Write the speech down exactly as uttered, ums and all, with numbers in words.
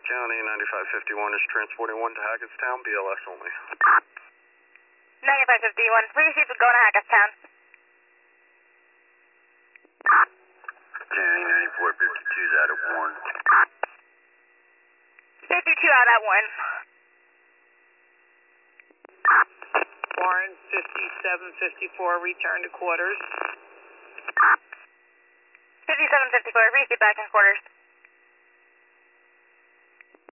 County, ninety-five fifty-one is transporting one to Hackettstown, B L S only. ninety-five fifty-one, we received going to Hackettstown. County, ninety-four fifty-two is out of one. fifty-two out at one. Warren, fifty-seven fifty-four, return to quarters. fifty-seven fifty-four, received back in quarters.